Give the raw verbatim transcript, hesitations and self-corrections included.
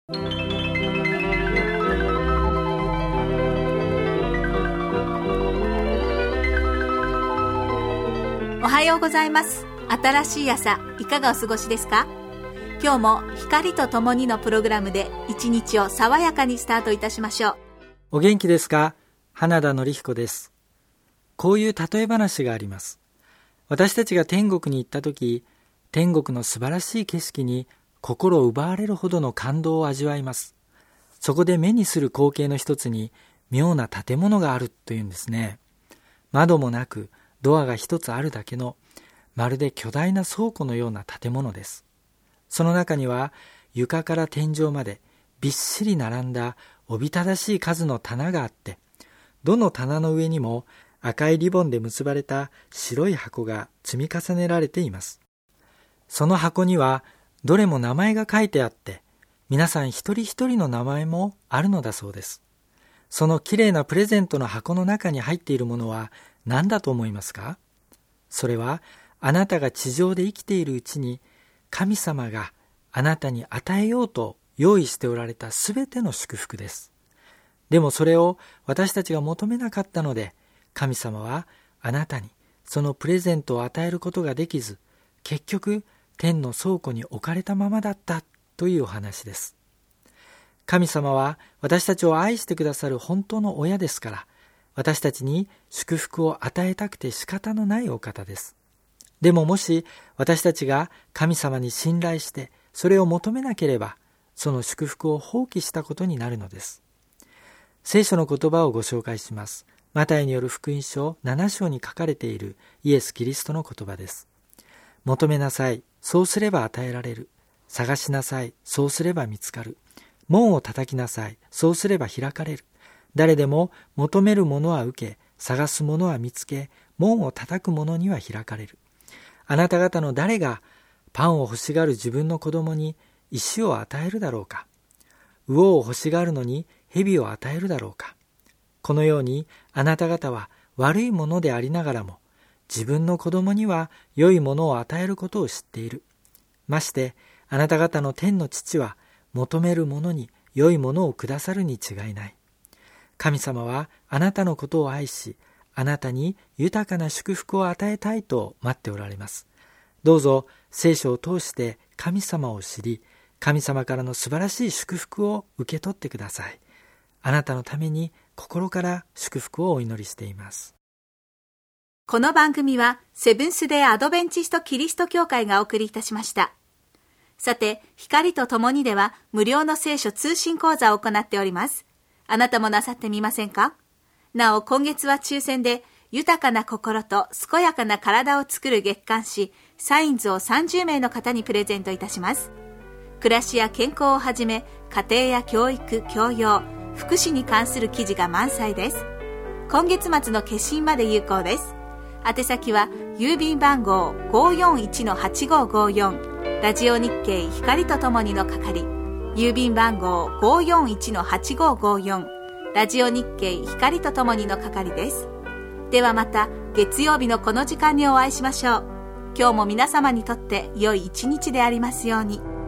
おはようございます。新しい朝、いかがお過ごしですか？今日も光とともにのプログラムで一日を爽やかにスタートいたしましょう。 お元気ですか？花田典彦です。こういう例え話があります。私たちが天国に行った時、天国の素晴らしい景色に心を奪われるほどの感動を味わいます。そこで目にする光景の一つに妙な建物があるというんですね。窓もなくドアが一つあるだけの、まるで巨大な倉庫のような建物です。その中には床から天井までびっしり並んだおびただしい数の棚があって、どの棚の上にも赤いリボンで結ばれた白い箱が積み重ねられています。その箱にはどれも名前が書いてあって、皆さん一人一人の名前もあるのだそうです。そのきれいなプレゼントの箱の中に入っているものは何だと思いますか？それはあなたが地上で生きているうちに神様があなたに与えようと用意しておられたすべての祝福です。でもそれを私たちが求めなかったので、神様はあなたにそのプレゼントを与えることができず、結局天の倉庫に置かれたままだったというお話です。神様は私たちを愛してくださる本当の親ですから、私たちに祝福を与えたくて仕方のないお方です。でももし私たちが神様に信頼してそれを求めなければ、その祝福を放棄したことになるのです。聖書の言葉をご紹介します。マタイによる福音書なな章に書かれているイエス・キリストの言葉です。求めなさい、そうすれば与えられる。探しなさい、そうすれば見つかる。門を叩きなさい、そうすれば開かれる。誰でも求めるものは受け、探すものは見つけ、門を叩く者には開かれる。あなた方の誰がパンを欲しがる自分の子供に石を与えるだろうか。魚を欲しがるのに蛇を与えるだろうか。このようにあなた方は悪いものでありながらも、自分の子供には良いものを与えることを知っている。ましてあなた方の天の父は求める者に良いものをくださるに違いない。神様はあなたのことを愛し、あなたに豊かな祝福を与えたいと待っておられます。どうぞ聖書を通して神様を知り、神様からの素晴らしい祝福を受け取ってください。あなたのために心から祝福をお祈りしています。 この番組はセブンスデーアドベンチストキリスト教会がお送りいたしました。さて、光とともにでは無料の聖書通信講座を行っております。あなたもなさってみませんか？なお、今月は抽選で豊かな心と健やかな体を作る月刊誌サインズをさんじゅう名の方にプレゼントいたします。暮らしや健康をはじめ、家庭や教育、教養、福祉に関する記事が満載です。今月末の決心まで有効です。宛先は郵便番号 ごーよんいちのはちごーごーよん ラジオ日経光とともにの係、郵便番号 ごーよんいちのはちごーごーよん ラジオ日経光とともにの係です。ではまた月曜日のこの時間にお会いしましょう。今日も皆様にとって良い一日でありますように。